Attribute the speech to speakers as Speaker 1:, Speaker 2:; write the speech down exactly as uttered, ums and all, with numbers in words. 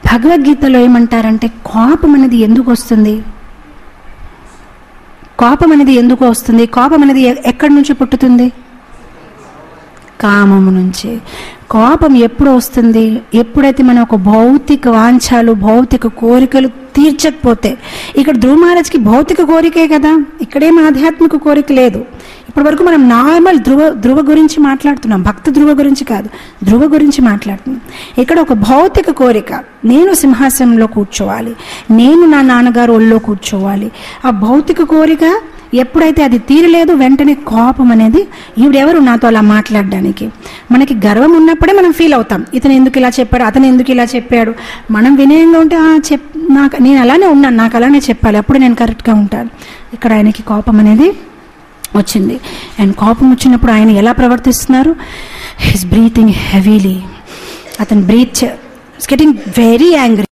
Speaker 1: భగవద్గీతలో ఏమంటారంటే కోపం అనేది ఎందుకు వస్తుంది, కోపం అనేది ఎందుకు వస్తుంది, కోపం అనేది ఎక్కడి నుంచి పుట్టుతుంది? కామము నుంచి. కోపం ఎప్పుడు వస్తుంది? ఎప్పుడైతే మనం ఒక భౌతిక వాంఛాలు భౌతిక కోరికలు తీర్చకపోతే. ఇక్కడ ధ్రువ మహారాజ్కి భౌతిక కోరికే కదా, ఇక్కడేం ఆధ్యాత్మిక కోరిక లేదు. ఇప్పటి వరకు మనం నార్మల్ ధ్రువ ధ్రువ గురించి మాట్లాడుతున్నాం, భక్త ధ్రువ గురించి కాదు, ధ్రువ గురించి మాట్లాడుతున్నాం. ఇక్కడ ఒక భౌతిక కోరిక, నేను సింహాసనంలో కూర్చోవాలి, నేను నా నాన్నగారు ఒళ్ళో కూర్చోవాలి. ఆ భౌతిక కోరిక ఎప్పుడైతే అది తీరలేదు, వెంటనే కోపం అనేది, ఈవిడెవరు నాతో అలా మాట్లాడడానికి. మనకి గర్వం ఉన్నప్పుడే మనం ఫీల్ అవుతాం, ఇతను ఎందుకు ఇలా చెప్పాడు, అతను ఎందుకు ఇలా చెప్పాడు. మనం వినయంగా ఉంటే చెప్ నాకు నేను అలానే ఉన్నాను, నాకు అలానే చెప్పాలి, అప్పుడు నేను కరెక్ట్గా ఉంటాను. ఇక్కడ ఆయనకి కోపం అనేది వచ్చింది. అండ్ కోపం వచ్చినప్పుడు ఆయన ఎలా ప్రవర్తిస్తున్నారు? His breathing heavily. అతను బ్రీత్ గెటింగ్ వెరీ యాంగ్రీ.